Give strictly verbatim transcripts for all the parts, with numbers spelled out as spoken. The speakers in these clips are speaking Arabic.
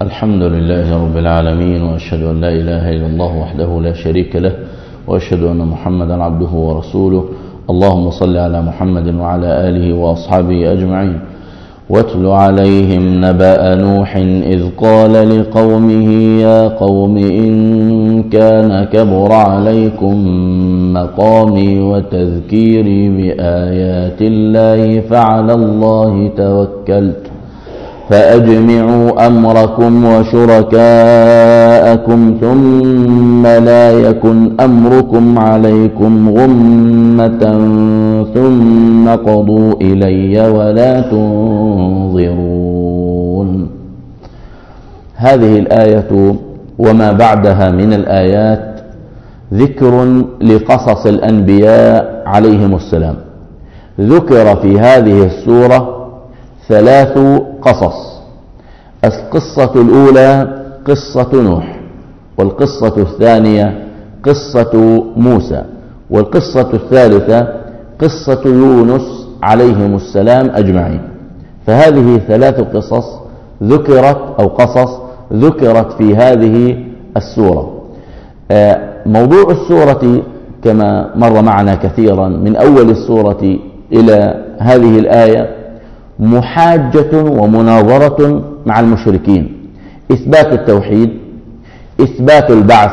الحمد لله رب العالمين، وأشهد أن لا إله إلا الله وحده لا شريك له، وأشهد أن محمدا عبده ورسوله. اللهم صل على محمد وعلى آله وأصحابه أجمعين. واتل عليهم نبأ نوح إذ قال لقومه يا قوم إن كان كبر عليكم مقامي وتذكيري بآيات الله فعلى الله توكلت فأجمعوا أمركم وشركاءكم ثم لا يكن أمركم عليكم غمة ثم قضوا إلي ولا تنظرون. هذه الآية وما بعدها من الآيات ذكر لقصص الأنبياء عليهم السلام. ذكر في هذه السورة ثلاث قصص. القصة الأولى قصة نوح، والقصة الثانية قصة موسى، والقصة الثالثة قصة يونس عليهم السلام أجمعين. فهذه ثلاث قصص ذكرت أو قصص ذكرت في هذه السورة. موضوع السورة كما مر معنا كثيرا من أول السورة إلى هذه الآية محاجة ومناظرة مع المشركين، إثبات التوحيد، إثبات البعث،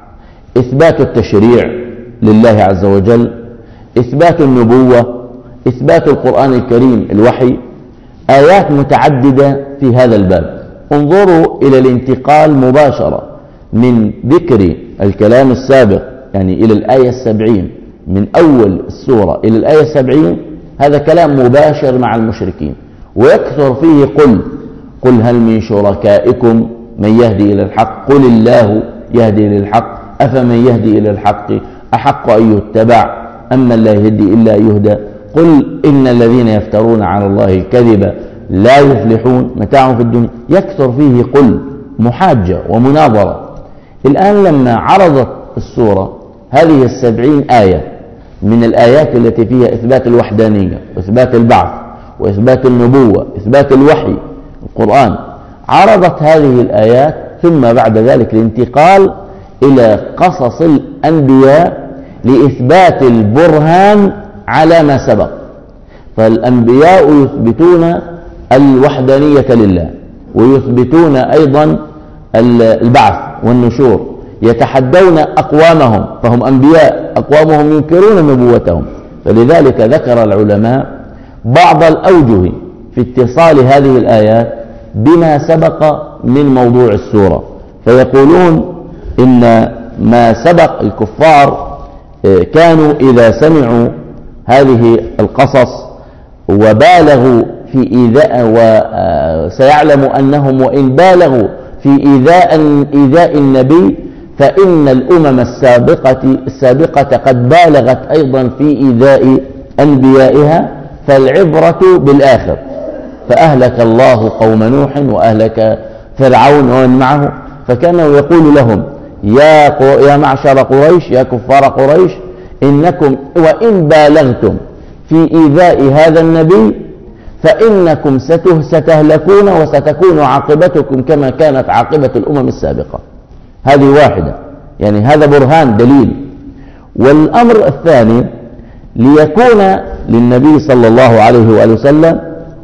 إثبات التشريع لله عز وجل، إثبات النبوة، إثبات القرآن الكريم الوحي. آيات متعددة في هذا الباب. انظروا إلى الانتقال مباشرة من ذكر الكلام السابق يعني إلى الآية السبعين، من أول السورة إلى الآية السبعين هذا كلام مباشر مع المشركين، ويكثر فيه قل قل هل من شركائكم من يهدي إلى الحق قل الله يهدي للحق أفمن يهدي إلى الحق أحق أن يتبع أما لا يهدي إلا يهدى قل إن الذين يفترون على الله الكذب لا يفلحون متاع في الدنيا. يكثر فيه قل محاجة ومناظرة. الآن لما عرضت السورة هذه السبعين آية من الآيات التي فيها إثبات الوحدانية وإثبات البعث وإثبات النبوة إثبات الوحي القرآن، عرضت هذه الآيات ثم بعد ذلك الانتقال إلى قصص الأنبياء لإثبات البرهان على ما سبق. فالأنبياء يثبتون الوحدانية لله، ويثبتون أيضا البعث والنشور، يتحدون أقوامهم فهم أنبياء أقوامهم ينكرون نبوتهم. فلذلك ذكر العلماء بعض الأوجه في اتصال هذه الآيات بما سبق من موضوع السورة. فيقولون إن ما سبق الكفار كانوا إذا سمعوا هذه القصص وبالغوا في إيذاء، وسيعلم أنهم وإن بالغوا في إيذاء إيذاء النبي فإن الأمم السابقة السابقة قد بالغت أيضا في إيذاء أنبيائها، فالعبرة بالآخر. فأهلك الله قوم نوح وأهلك فرعون ومن معه. فكانوا يقول لهم يا يا معشر قريش يا كفار قريش إنكم وإن بالغتم في إيذاء هذا النبي فإنكم ستهلكون وستكون عاقبتكم كما كانت عاقبة الأمم السابقة. هذه واحدة، يعني هذا برهان دليل. والأمر الثاني ليكون للنبي صلى الله عليه وآله وسلم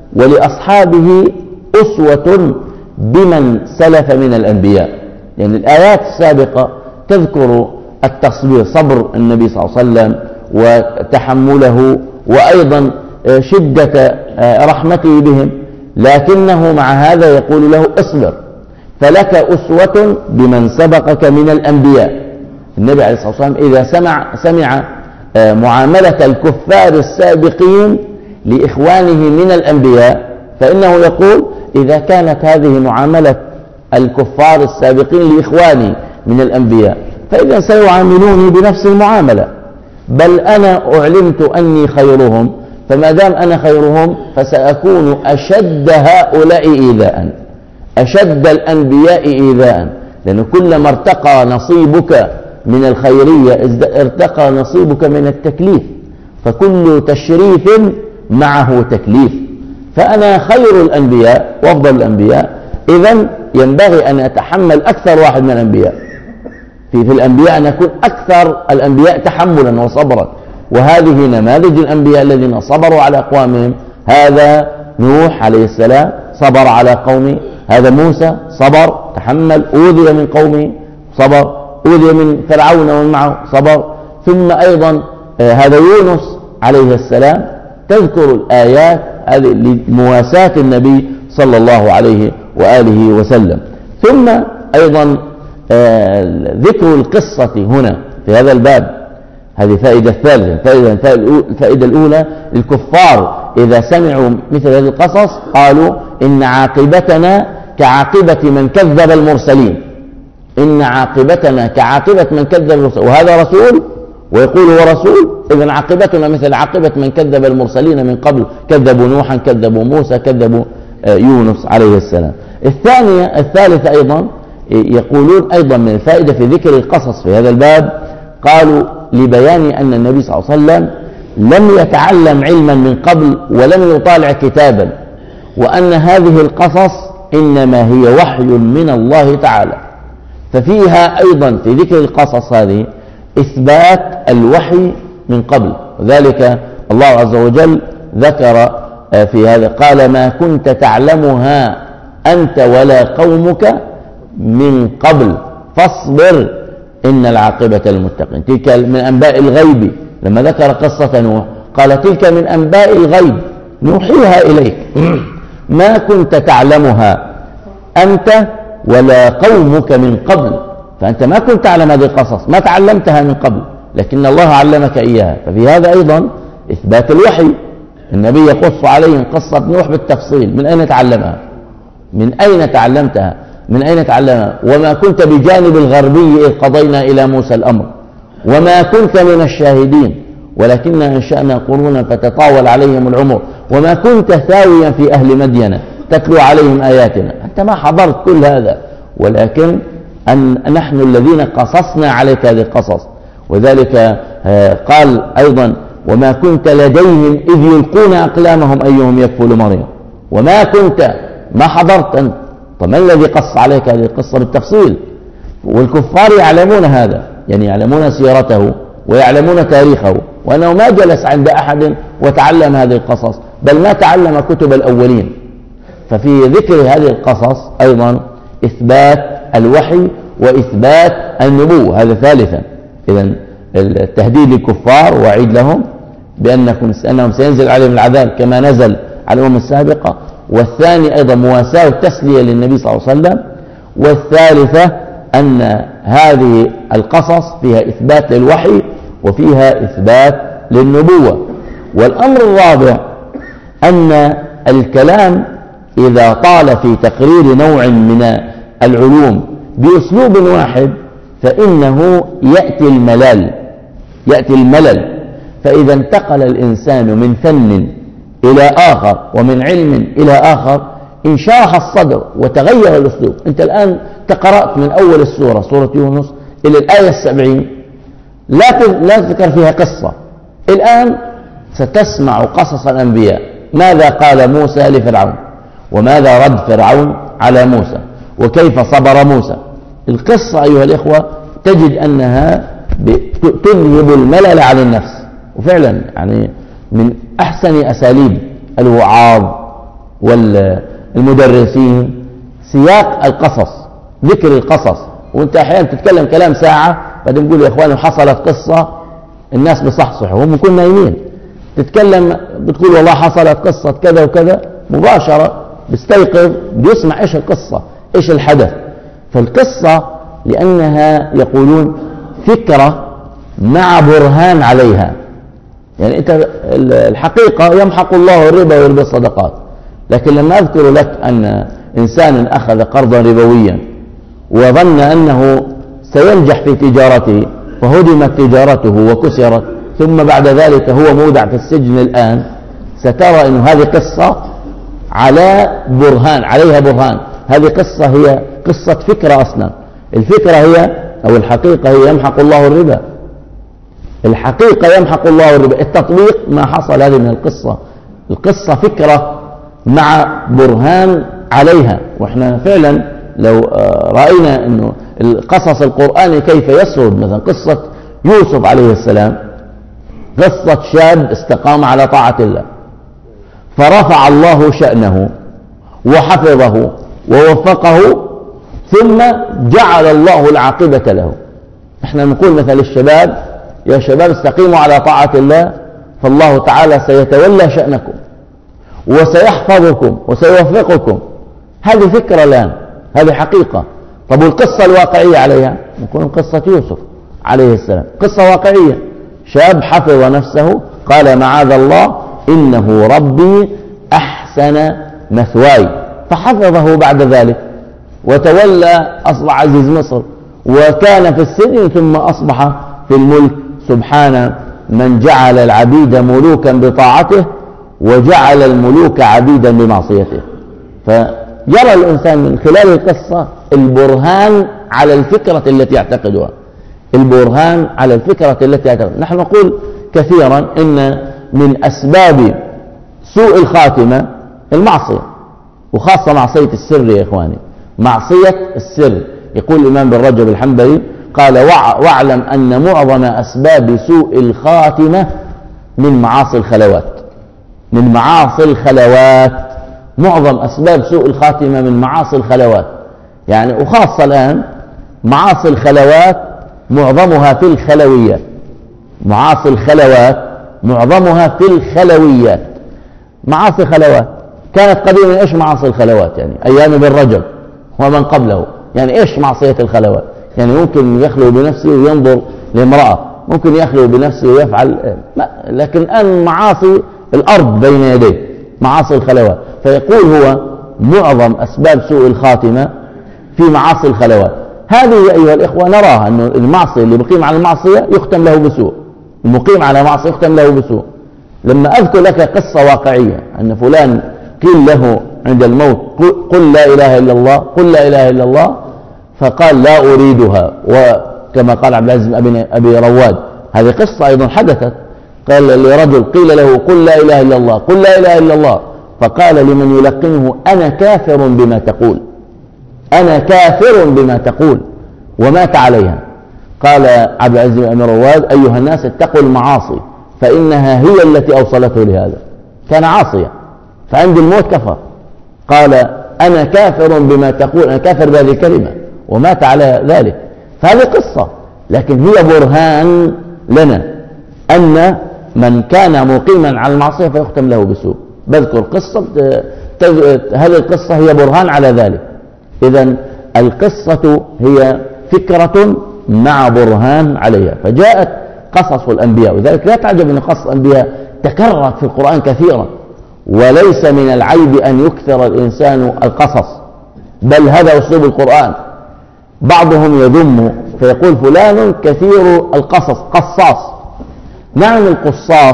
ولأصحابه أسوة بمن سلف من الأنبياء. يعني الآيات السابقة تذكر التصبير، صبر النبي صلى الله عليه وسلم وتحمله وأيضا شدة رحمته بهم، لكنه مع هذا يقول له اصبر فلك أسوة بمن سبقك من الأنبياء. النبي عليه الصلاة والسلام إذا سمع, سمع معاملة الكفار السابقين لإخوانه من الأنبياء فإنه يقول إذا كانت هذه معاملة الكفار السابقين لإخواني من الأنبياء فإذا سيعاملوني بنفس المعاملة، بل أنا أعلمت أني خيرهم، فما دام أنا خيرهم فسأكون أشد هؤلاء إيذاء، أشد الأنبياء إيذاء. لأن كلما ارتقى نصيبك من الخيرية ارتقى نصيبك من التكليف، فكل تشريف معه تكليف. فأنا خير الأنبياء وأفضل الأنبياء إذن ينبغي أن يتحمل أكثر واحد من الأنبياء. في, في الأنبياء أن يكون أكثر الأنبياء تحملا وصبرا، وهذه نماذج الأنبياء الذين صبروا على أقوامهم. هذا نوح عليه السلام صبر على قومه، هذا موسى صبر تحمل، أوذي من قومه صبر، أوذي من فرعون ومن معه صبر. ثم أيضا هذا يونس عليه السلام. تذكر الآيات هذه لمواساة النبي صلى الله عليه وآله وسلم. ثم أيضا ذكر القصة هنا في هذا الباب، هذه فائدة ثالثة. الفائدة الأولى، الكفار إذا سمعوا مثل هذه القصص قالوا إن عاقبتنا كعاقبة من كذب المرسلين، إن عاقبتنا كعاقبة من كذب المرسلين، وهذا رسول ويقول هو رسول، إذن عاقبتنا مثل عاقبة من كذب المرسلين من قبل، كذبوا نوحا، كذبوا موسى، كذبوا يونس عليه السلام. الثانية الثالثة أيضا يقولون أيضا من الفائدة في ذكر القصص في هذا الباب، قالوا لبيان أن النبي صلى الله عليه وسلم لم يتعلم علما من قبل ولم يطالع كتابا، وأن هذه القصص إنما هي وحي من الله تعالى. ففيها أيضا في ذكر القصص هذه إثبات الوحي من قبل، وذلك الله عز وجل ذكر في هذا قال ما كنت تعلمها أنت ولا قومك من قبل فاصبر إن العاقبة للمتقين. تلك من أنباء الغيب، لما ذكر قصة نوح قال تلك من أنباء الغيب نوحيها إليك ما كنت تعلمها أنت ولا قومك من قبل. فأنت ما كنت تعلم هذه القصص، ما تعلمتها من قبل، لكن الله علمك إياها. ففي هذا أيضا إثبات الوحي. النبي يقص عليهم قصة نوح بالتفصيل، من أين تعلمها، من أين تعلمتها، من أين تعلمها. وما كنت بجانب الغربي إذ قضينا إلى موسى الأمر وما كنت من الشاهدين ولكننا أنشأنا قرونا فتطاول عليهم العمر وما كنت ثاويا في أهل مدين تتلو عليهم آياتنا. أنت ما حضرت كل هذا، ولكن أن نحن الذين قصصنا عليك هذه القصص. وذلك قال أيضا وما كنت لديهم إذ يلقون أقلامهم أيهم يكفل مريم، وما كنت ما حضرت أنت. فما الذي قص عليك هذه القصة بالتفصيل؟ والكفار يعلمون هذا، يعني يعلمون سيرته ويعلمون تاريخه، وأنه ما جلس عند أحد وتعلم هذه القصص، بل ما تعلم كتب الأولين. ففي ذكر هذه القصص أيضا إثبات الوحي وإثبات النبوة، هذا ثالثا. إذن التهديد للكفار وعيد لهم بأنكم أنهم سينزل عليهم العذاب كما نزل على الأمم السابقة، والثاني أيضا مواساة والتسلية للنبي صلى الله عليه وسلم، والثالثة أن هذه القصص فيها إثبات للوحي وفيها إثبات للنبوة. والأمر الرابع أن الكلام إذا طال في تقرير نوع من العلوم بأسلوب واحد فإنه يأتي الملل يأتي الملل فإذا انتقل الإنسان من فن إلى آخر ومن علم إلى آخر انشرح الصدر وتغير الأسلوب. أنت الآن تقرأت من أول السورة سورة يونس إلى الآية السبعين لا لا تذكر فيها قصة. الآن ستسمع قصص الأنبياء، ماذا قال موسى لفرعون وماذا رد فرعون على موسى وكيف صبر موسى. القصة أيها الإخوة تجد أنها تذهب الملل عن النفس، وفعلا يعني من أحسن أساليب الوعاظ والمدرسين سياق القصص، ذكر القصص. وانت أحيانا تتكلم كلام ساعة بعدين تقول يا إخواني حصلت قصة الناس بصحصحوا هم يكونوا نايمين، تتكلم بتقول والله حصلت قصة كذا وكذا، مباشرة بيستيقظ بيسمع إيش القصة إيش الحدث. فالقصة لأنها يقولون فكرة مع برهان عليها، يعني أنت الحقيقة يمحق الله الربا ويربي الصدقات، لكن لما أذكر لك أن إنسان أخذ قرضا ربويا وظن أنه سينجح في تجارته فهدمت تجارته وكسرت ثم بعد ذلك هو مودع في السجن الآن، سترى أن هذه قصة على برهان عليها برهان. هذه قصة هي قصة فكرة أصلا. الفكرة هي أو الحقيقة هي يمحق الله الربا، الحقيقة يمحق الله الربا. التطبيق ما حصل هذه من القصة. القصة فكرة مع برهان عليها. وإحنا فعلا لو رأينا أنه القصص القرآني كيف يسرد، مثلا قصة يوسف عليه السلام، قصة شاب استقام على طاعة الله فرفع الله شأنه وحفظه ووفقه، ثم جعل الله العاقبة له. احنا نقول مثل الشباب: يا شباب استقيموا على طاعة الله فالله تعالى سيتولى شأنكم وسيحفظكم وسيوفقكم. هذه فكرة الآن، هذه حقيقة. طب والقصة الواقعية عليها نقول قصة يوسف عليه السلام، قصة واقعية، شاب حفظ نفسه قال معاذ الله إنه ربي أحسن مثواي، فحفظه بعد ذلك وتولى، أصبح عزيز مصر، وكان في السجن ثم أصبح في الملك. سبحان من جعل العبيد ملوكا بطاعته وجعل الملوك عبيدا بمعصيته. فيرى الإنسان من خلال القصة البرهان على الفكرة التي يعتقدها، البرهان على الفكرة التي يعتقدها. نحن نقول كثيرا إن من أسباب سوء الخاتمة المعصية، وخاصة معصية السر يا إخواني، معصية السر. يقول الإمام بن رجب الحنبلي قال: واعلم أن معظم أسباب سوء الخاتمة من معاصي الخلوات، من معاصي الخلوات. معظم أسباب سوء الخاتمة من معاصي الخلوات، يعني وخاصة الآن معاصي الخلوات معظمها في الخلويات، معاصي الخلوات معظمها في الخلويات. معاصي خلوات كانت قديما. إيش معاصي الخلوات؟ يعني أيام ابن رجب ومن قبله، يعني إيش معصية الخلوات؟ يعني ممكن يخلو بنفسه وينظر لامرأة، ممكن يخلو بنفسه ويفعل، لكن الآن معاصي الأرض بين يديه، معاصي الخلوات. فيقول هو معظم أسباب سوء الخاتمة في معاصي الخلوات. هذه أيها الإخوة نراها أن المعصية اللي بقيم على المعصية يختم له بسوء، المقيم على معصية يختم له بسوء. لما أذكر لك قصة واقعية أن فلان قيل له عند الموت: قل لا إله إلا الله، قل لا إله إلا الله، فقال: لا أريدها. وكما قال عبد العزيز بن أبي رواد، هذه قصة أيضا حدثت. قال لرجل قيل له: قل لا إله إلا الله، قل لا إله إلا الله، فقال لمن يلقنه: أنا كافر بما تقول، أنا كافر بما تقول، ومات عليها. قال عبد العزيز بن أبي رواد: أيها الناس اتقوا المعاصي فإنها هي التي أوصلته لهذا. كان عاصيا فعند الموت كفر، قال: أنا كافر بما تقول، أنا كافر بهذه الكلمة، ومات على ذلك. فهذه قصة، لكن هي برهان لنا أن من كان مقيما على المعصية فيختم له بسوء. بذكر قصة، هذه القصة هي برهان على ذلك. إذن القصة هي فكرة مع برهان عليها. فجاءت قصص الأنبياء، وذلك لا تعجب أن قصص الأنبياء تكررت في القرآن كثيرا، وليس من العيب أن يكثر الإنسان القصص، بل هذا أسلوب القرآن. بعضهم يذم فيقول: فلان كثير القصص، قصاص. نعم، القصاص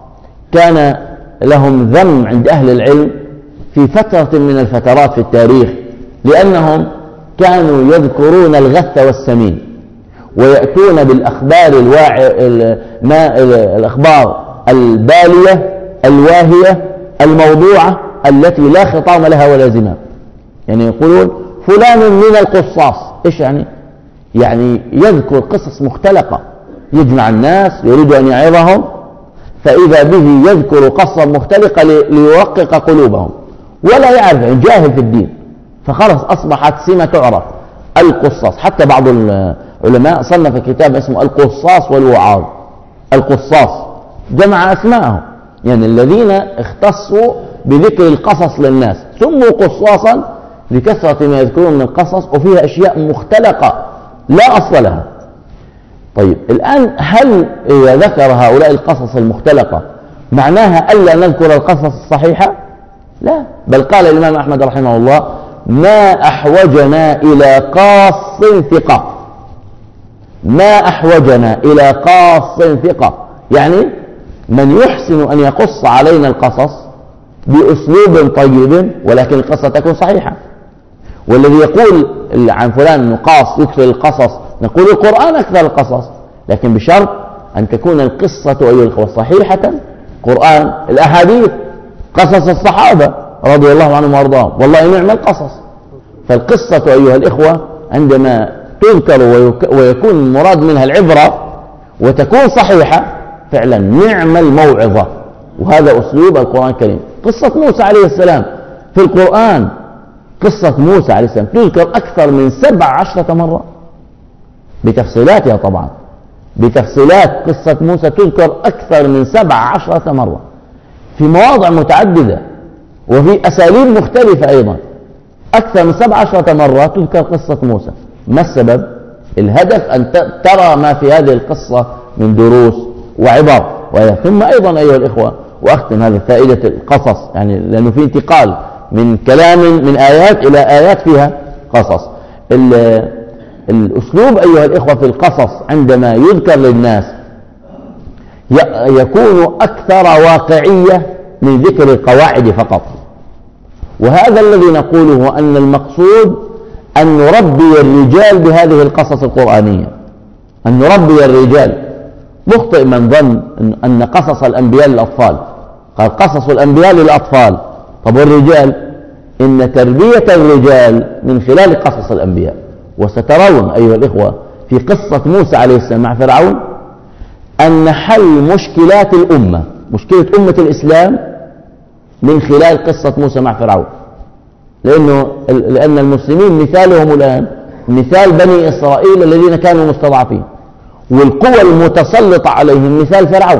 كان لهم ذم عند أهل العلم في فترة من الفترات في التاريخ، لأنهم كانوا يذكرون الغث والسمين، ويأتون بالأخبار الواع... ما... الأخبار البالية الواهية الموضوعة التي لا خطام لها ولا زمام. يعني يقولون فلان من القصاص. إيش يعني؟ يعني يذكر قصص مختلقة، يجمع الناس يريد أن يعظهم، فإذا به يذكر قصة مختلقة ليرقق قلوبهم، ولا يعرف، جاهل في الدين. فخلص أصبحت سمة تعرف القصاص. حتى بعض العلماء صنف كتاب اسمه القصاص والوعاظ. القصاص جمع أسماءهم، يعني الذين اختصوا بذكر القصص للناس سموا قصاصا لكثرة ما يذكرون من القصص، وفيها أشياء مختلقة لا أصل لها. طيب الآن هل إذا ذكر هؤلاء القصص المختلقة معناها ألا نذكر القصص الصحيحة؟ لا، بل قال الإمام أحمد رحمه الله: ما أحوجنا إلى قاص ثقة، ما أحوجنا إلى قاص ثقة، يعني من يحسن أن يقص علينا القصص بأسلوب طيب ولكن القصة تكون صحيحة. والذي يقول عن فلان أنه قاص يكثر القصص، نقول القرآن أكثر القصص، لكن بشرط أن تكون القصة أيها الأخوة صحيحة. قرآن، الأحاديث، قصص الصحابة رضي الله عنهم وارضاهم، والله نعم القصص. فالقصة أيها الإخوة عندما تذكر ويكون المراد منها العبرة وتكون صحيحة فعلا نعم الموعظة، وهذا أسلوب القرآن الكريم. قصة موسى عليه السلام في القرآن، قصة موسى عليه السلام تذكر أكثر من سبع عشرة مرة بتفصيلاتها، طبعا بتفصيلات قصة موسى تذكر أكثر من سبع عشرة مرة في مواضع متعددة وفي أساليب مختلفة أيضا. أكثر من سبع عشرة مرة تذكر قصة موسى. ما السبب؟ الهدف أن ترى ما في هذه القصة من دروس وعبر. ثم أيضا أيها الإخوة، وأختم هذه فائدة القصص، يعني لأنه في انتقال من كلام من آيات إلى آيات فيها قصص. الأسلوب أيها الإخوة في القصص عندما يذكر للناس يكون أكثر واقعية من ذكر القواعد فقط. وهذا الذي نقوله أن المقصود أن نربي الرجال بهذه القصص القرآنية، أن نربي الرجال. مخطئ من ظن أن قصص الأنبياء للأطفال، قال قصص الأنبياء للأطفال. طب والرجال؟ إن تربية الرجال من خلال قصص الأنبياء. وسترون أيها الإخوة في قصة موسى عليه السلام مع فرعون أن حل مشكلات الأمة، مشكلة أمة الإسلام، من خلال قصة موسى مع فرعون. لأنه لأن المسلمين مثالهم الآن مثال بني إسرائيل الذين كانوا مستضعفين، والقوى المتسلطة عليهم مثال فرعون،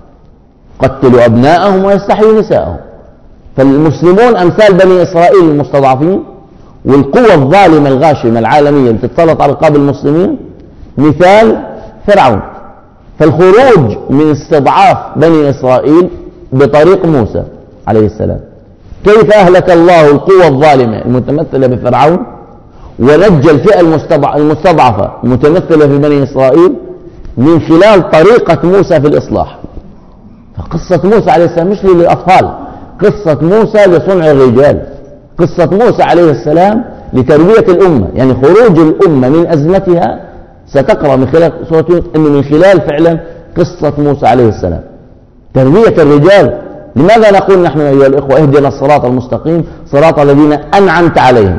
قتلوا أبناءهم ويستحيوا نساءهم. فالمسلمون أمثال بني إسرائيل المستضعفين، والقوى الظالمة الغاشمة العالمية التي تتسلط على رقاب المسلمين مثال فرعون. فالخروج من استضعاف بني إسرائيل بطريق موسى عليه السلام، كيف أهلك الله القوى الظالمة المتمثلة بفرعون ونجى الفئة المستضعفة المتمثلة في بني إسرائيل من خلال طريقة موسى في الإصلاح. فقصة موسى عليه السلام مش للأطفال، قصة موسى لصنع الرجال، قصة موسى عليه السلام لتربية الأمة. يعني خروج الأمة من أزمتها ستقرأ من خلال سورة أنه من خلال فعلا قصة موسى عليه السلام تربية الرجال. لماذا نقول نحن أيها الإخوة اهدنا الصراط المستقيم صراط الذين أنعمت عليهم؟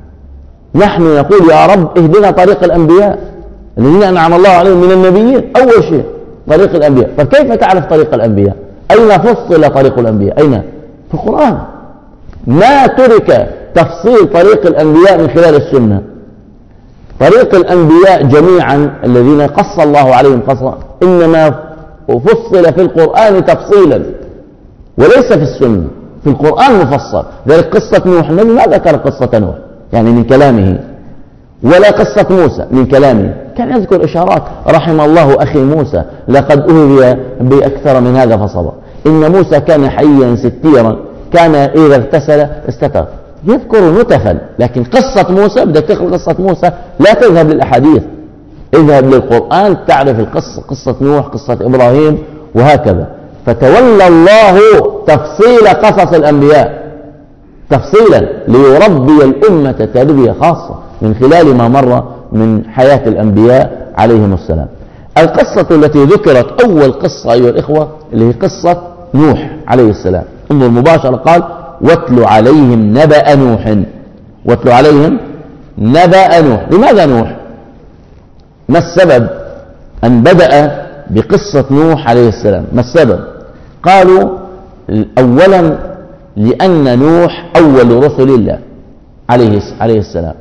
نحن نقول يا رب اهدنا طريق الأنبياء الذين أنعم الله عليهم من النبيين. أول شيء طريق الأنبياء. فكيف تعرف طريق الأنبياء؟ أين فصل طريق الأنبياء؟ أين؟ في القرآن. ما ترك تفصيل طريق الأنبياء من خلال السنة. طريق الأنبياء جميعا الذين قص الله عليهم قصة إنما فصل في القرآن تفصيلا وليس في السنة، في القرآن مفصل. ذلك قصة نوح النبي ما ذكر قصة نوح يعني من كلامه، ولا قصة موسى من كلامه، كان يذكر إشارات. رحم الله أخي موسى لقد أوذي بأكثر من هذا فصبر، إن موسى كان حيا ستيرا كان إذا اغتسل استتر. يذكر نتفا، لكن قصة موسى بدك تقرأ قصة موسى لا تذهب للأحاديث، اذهب للقرآن تعرف القصة، قصة نوح، قصة إبراهيم، وهكذا. فتولى الله تفصيل قصص الأنبياء تفصيلا ليربي الأمة تربية خاصة من خلال ما مر من حياة الأنبياء عليهم السلام. القصة التي ذكرت أول قصة أيها الإخوة اللي هي قصة نوح عليه السلام. انظر مباشرة قال واتل عليهم نبأ نوح، واتل عليهم نبأ نوح. لماذا نوح؟ ما السبب أن بدأ بقصة نوح عليه السلام؟ ما السبب؟ قالوا أولا لأن نوح أول رسل الله عليه السلام.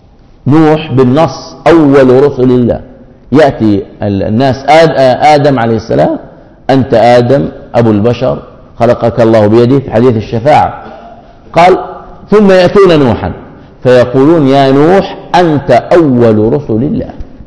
نوح بالنص أول رسل الله. يأتي الناس آدم عليه السلام أنت آدم أبو البشر خلقك الله بيده في حديث الشفاعة. قال ثم يأتون نوحا فيقولون يا نوح أنت أول رسل الله.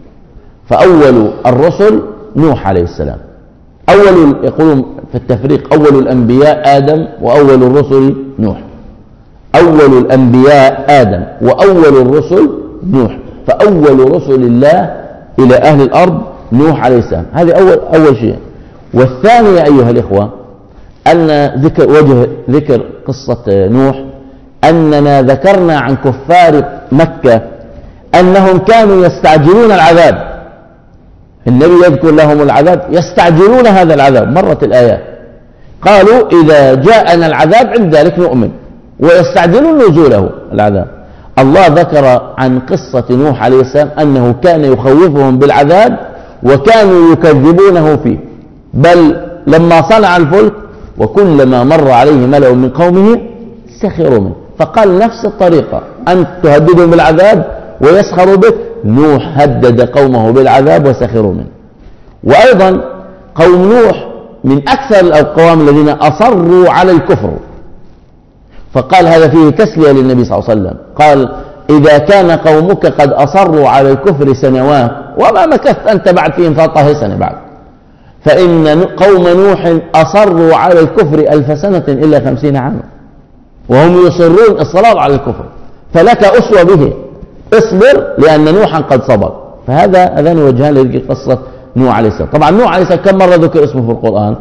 فأول الرسل نوح عليه السلام. أول يقولون في التفريق أول الأنبياء آدم وأول الرسل نوح. أول الأنبياء آدم وأول الرسل نوح. فأول رسل الله إلى أهل الأرض نوح عليه السلام. هذه أول أول شيء. والثانية أيها الإخوة أن ذكر وجه ذكر قصة نوح أننا ذكرنا عن كفار مكة أنهم كانوا يستعجلون العذاب. النبي يذكر لهم العذاب يستعجلون هذا العذاب. مرت الآيات قالوا إذا جاءنا العذاب عند ذلك نؤمن. ويستعجلون نزوله العذاب. الله ذكر عن قصة نوح عليه السلام أنه كان يخوفهم بالعذاب وكانوا يكذبونه فيه، بل لما صنع الفلك وكلما مر عليه ملأ من قومه سخروا منه، فقال نفس الطريقة، أنت تهددهم بالعذاب ويسخروا بك. نوح هدد قومه بالعذاب وسخروا منه. وأيضا قوم نوح من أكثر الأقوام الذين أصروا على الكفر، فقال هذا فيه تسلية للنبي صلى الله عليه وسلم، قال إذا كان قومك قد أصروا على الكفر سنوات وما مكثت أنت بعد فيهم ثلاثة سنة بعد، فإن قوم نوح أصروا على الكفر ألف سنة إلا خمسين عاما وهم يصرون الصلاة على الكفر، فلك أسوة به، اصبر لأن نوحا قد صبر. فهذا أذان وجهان لقصة نوح عليه السلام. طبعا نوح عليه السلام كم مرة ذكر اسمه في القرآن؟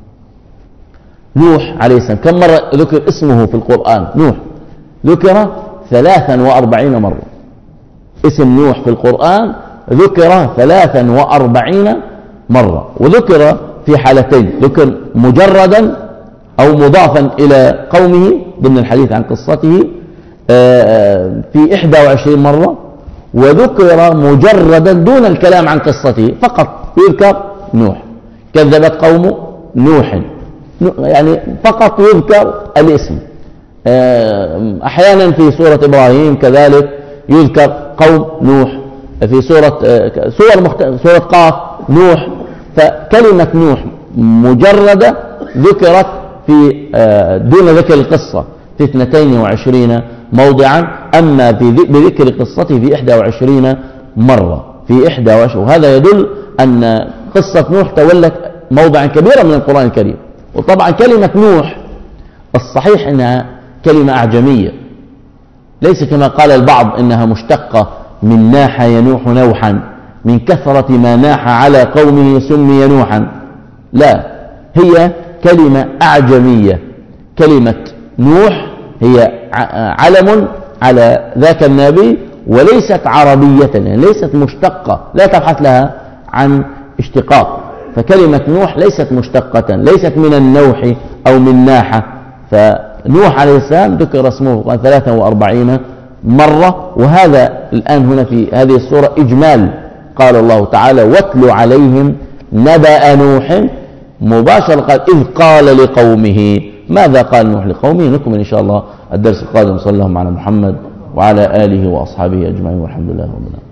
نوح عليه السلام كم مرة ذكر اسمه في القرآن؟ نوح ذكر ثلاثا وأربعين مرة. اسم نوح في القرآن ذكر ثلاثا وأربعين مرة، وذكر في حالتين، ذكر مجردا أو مضافا إلى قومه ضمن الحديث عن قصته في إحدى وعشرين مرة، وذكر مجردا دون الكلام عن قصته فقط يذكر نوح، كذبت قوم نوح، يعني فقط يذكر الاسم. أحيانا في سورة إبراهيم كذلك يذكر قوم نوح، في سورة سورة, مخت... سورة قاف نوح. فكلمة نوح مجردة ذكرت في دون ذكر القصة في اثنتين وعشرين موضعا، أما بذكر قصته في إحدى وعشرين مرة في إحدى وعشرين. وهذا يدل أن قصة نوح تولت موضعا كبيرا من القرآن الكريم. وطبعا كلمة نوح الصحيح أنها كلمة أعجمية، ليس كما قال البعض إنها مشتقة من ناح ينوح نوحا، من كثرة ما ناح على قومه سمي نوحا، لا، هي كلمة أعجمية. كلمة نوح هي علم على ذاك النبي وليست عربية، يعني ليست مشتقة، لا تبحث لها عن اشتقاق. فكلمة نوح ليست مشتقة، ليست من النوح أو من ناحة. فنوح عليه السلام ذكر اسمه ثلاثة وأربعين مرة. وهذا الآن هنا في هذه السورة إجمال، قال الله تعالى واتل عليهم نبأ نوح، مباشرة قال إذ قال لقومه. ماذا قال نوح لقومه؟ نكمل إن شاء الله الدرس القادم. صلى الله على محمد وعلى آله وأصحابه أجمعين، والحمد لله رب العالمين.